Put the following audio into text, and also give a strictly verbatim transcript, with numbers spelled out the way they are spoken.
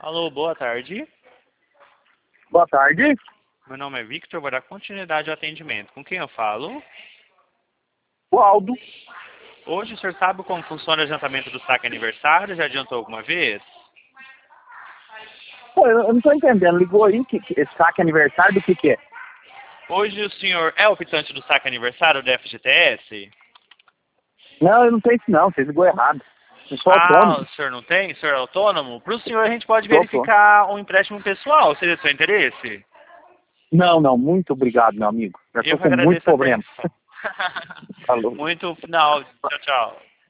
Alô, boa tarde. Boa tarde. Meu nome é Victor, vou dar continuidade ao atendimento. Com quem eu falo? O Aldo. Hoje o senhor sabe como funciona o adiantamento do saque aniversário? Já adiantou alguma vez? Pô, eu eu não tô entendendo. Ligou aí, que, que, saque aniversário do que que é? Hoje o senhor é optante do saque aniversário do F G T S? Não, eu não tenho isso não. Você ligou errado. Eu sou Ah, autônomo. o senhor não tem? O senhor é autônomo? Para o senhor a gente pode Tô, tô. verificar um empréstimo pessoal. Seria do seu interesse? Não, não. Muito obrigado, meu amigo. Já tô Eu com muito agradeço a problema. atenção. Falou. Muito final. Tchau, tchau.